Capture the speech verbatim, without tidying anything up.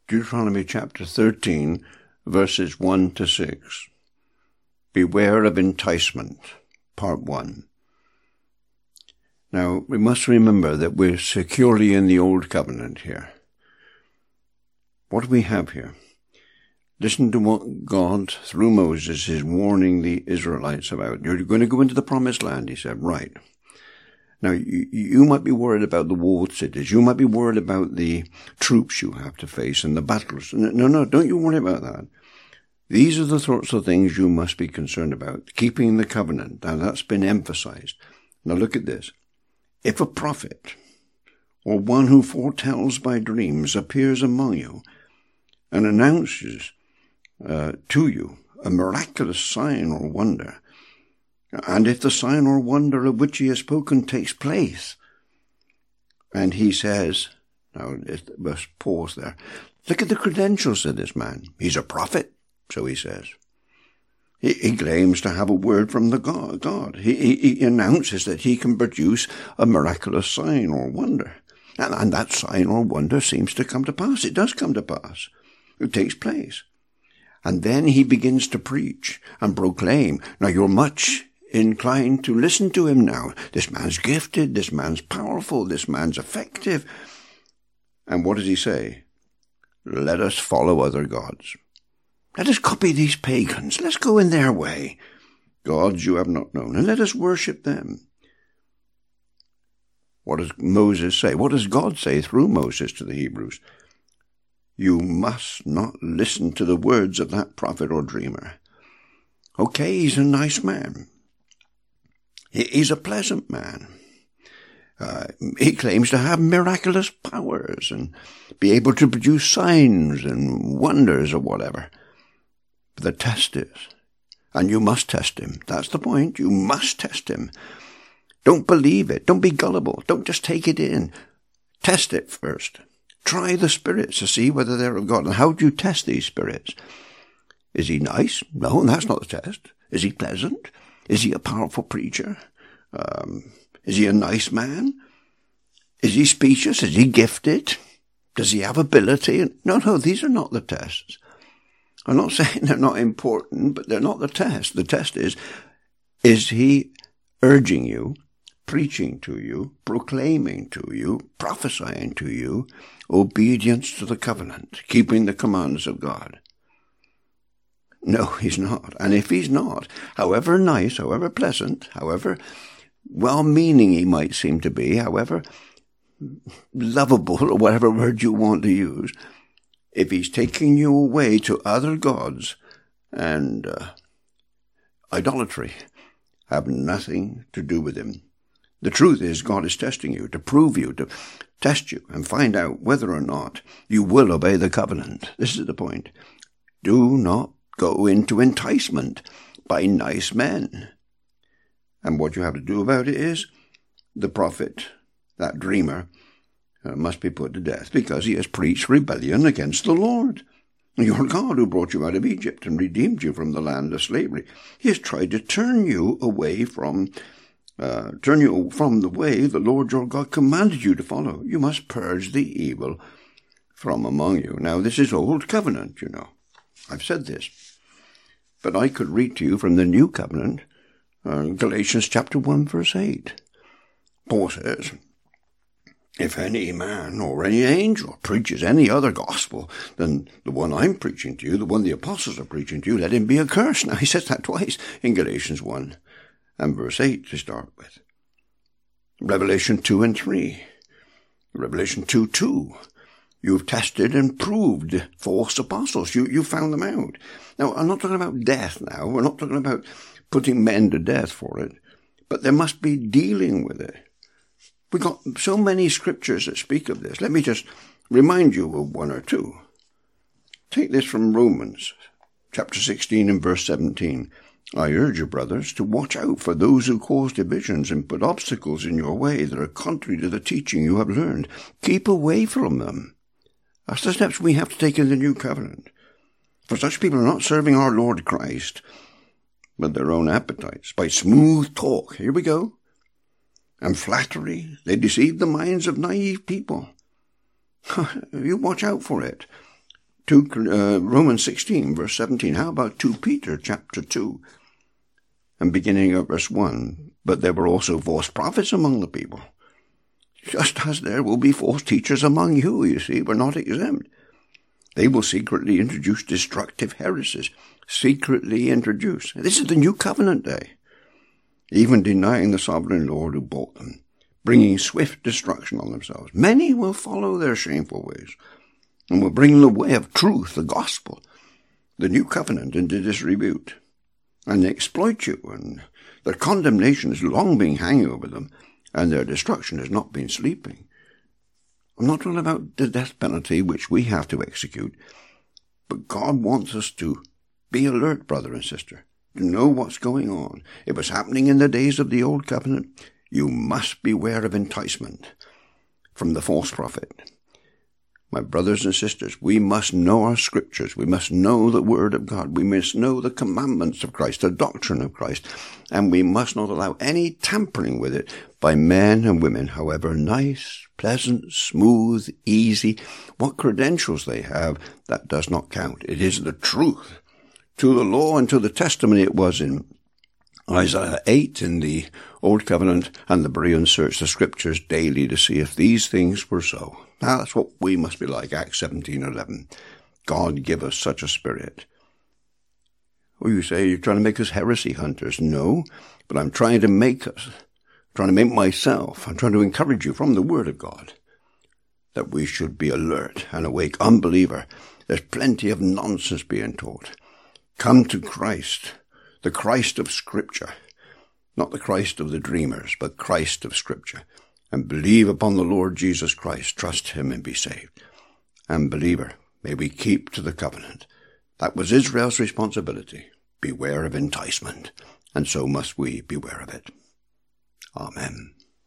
Deuteronomy chapter thirteen, verses one to six. Beware of enticement, part one. Now, we must remember that we're securely in the Old Covenant here. What do we have here? Listen to what God, through Moses, is warning the Israelites about. You're going to go into the Promised Land, he said. Right. Now, you, you might be worried about the walled cities. You might be worried about the troops you have to face and the battles. No, no, don't you worry about that. These are the sorts of things you must be concerned about. Keeping the covenant. Now, that's been emphasized. Now, look at this. If a prophet or one who foretells by dreams appears among you and announces uh, to you a miraculous sign or wonder, and if the sign or wonder of which he has spoken takes place, and he says, now let's pause there, look at the credentials of this man. He's a prophet, so he says. He, he claims to have a word from the God. God. He, he, he announces that he can produce a miraculous sign or wonder. And, and that sign or wonder seems to come to pass. It does come to pass. It takes place. And then he begins to preach and proclaim. Now you're much inclined to listen to him now. This man's gifted. This man's powerful. This man's effective. And what does he say? Let us follow other gods. Let us copy these pagans. Let's go in their way. Gods you have not known, and let us worship them. What does Moses say? What does God say through Moses to the Hebrews? You must not listen to the words of that prophet or dreamer. Okay, he's a nice man. He's a pleasant man. Uh, he claims to have miraculous powers and be able to produce signs and wonders or whatever. The test is, and you must test him. That's the point. You must test him. Don't believe it. Don't be gullible. Don't just take it in. Test it first. Try the spirits to see whether they're of God. And how do you test these spirits? Is he nice? No, that's not the test. Is he pleasant? Is he a powerful preacher? Um, is he a nice man? Is he speechless? Is he gifted? Does he have ability? No, no, these are not the tests. I'm not saying they're not important, but they're not the test. The test is, is he urging you, preaching to you, proclaiming to you, prophesying to you, obedience to the covenant, keeping the commands of God? No, he's not. And if he's not, however nice, however pleasant, however well-meaning he might seem to be, however lovable, or whatever word you want to use, if he's taking you away to other gods and uh, idolatry, have nothing to do with him. The truth is, God is testing you to prove you, to test you and find out whether or not you will obey the covenant. This is the point. Do not go into enticement by nice men. And what you have to do about it is, the prophet, that dreamer, Uh, must be put to death because he has preached rebellion against the Lord, your God, who brought you out of Egypt and redeemed you from the land of slavery. He has tried to turn you away from, uh, turn you from the way the Lord your God commanded you to follow. You must purge the evil from among you. Now, this is Old Covenant, you know. I've said this. But I could read to you from the New Covenant, uh, Galatians chapter one, verse eight. Paul says, if any man or any angel preaches any other gospel than the one I'm preaching to you, the one the apostles are preaching to you, let him be accursed. Now, he says that twice in Galatians one and verse eight to start with. Revelation two and three. Revelation two, two. You've tested and proved false apostles. You, you found them out. Now, I'm not talking about death now. We're not talking about putting men to death for it. But there must be dealing with it. We've got so many scriptures that speak of this. Let me just remind you of one or two. Take this from Romans, chapter sixteen and verse seventeen. I urge you, brothers, to watch out for those who cause divisions and put obstacles in your way that are contrary to the teaching you have learned. Keep away from them. That's the steps we have to take in the new covenant. For such people are not serving our Lord Christ, but their own appetites. By smooth talk, here we go, and flattery, they deceive the minds of naive people. You watch out for it. Two, uh, Romans sixteen, verse seventeen. How about Second Peter chapter two? And beginning at verse one. But there were also false prophets among the people. Just as there will be false teachers among you, you see, we're not exempt. They will secretly introduce destructive heresies. Secretly introduce. This is the new covenant day. Even denying the sovereign Lord who bought them, bringing swift destruction on themselves. Many will follow their shameful ways, and will bring the way of truth, the gospel, the new covenant, into disrepute. And they exploit you, and their condemnation has long been hanging over them, and their destruction has not been sleeping. I'm not talking about the death penalty which we have to execute, but God wants us to be alert, brother and sister, to know what's going on. It was happening in the days of the Old Covenant. You must beware of enticement from the false prophet. My brothers and sisters, we must know our scriptures. We must know the word of God. We must know the commandments of Christ, the doctrine of Christ, and we must not allow any tampering with it by men and women, however nice, pleasant, smooth, easy, what credentials they have. That does not count. It is the truth. To the law and to the testimony it was in Isaiah eight in the Old Covenant, and the Bereans searched the Scriptures daily to see if these things were so. Now that's what we must be like, Acts seventeen eleven. God give us such a spirit. Well, you say you're trying to make us heresy hunters. No, but I'm trying to make us, trying to make myself, I'm trying to encourage you from the Word of God that we should be alert and awake. Unbeliever, there's plenty of nonsense being taught. Come to Christ, the Christ of Scripture, not the Christ of the dreamers, but Christ of Scripture, and believe upon the Lord Jesus Christ, trust him and be saved. And believer, may we keep to the covenant. That was Israel's responsibility. Beware of enticement, and so must we beware of it. Amen.